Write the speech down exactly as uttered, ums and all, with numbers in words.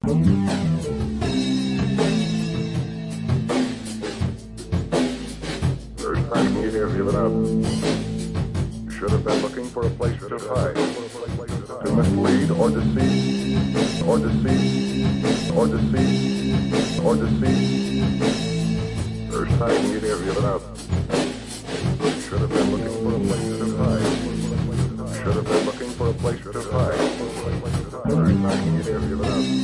First time you have given up. Should have been looking for a place to hide. To mislead or deceive, or deceive, or deceive, or deceive. First time you have given up. Should have been looking for a place to hide. Should have been looking for a place to hide. First time you have given up.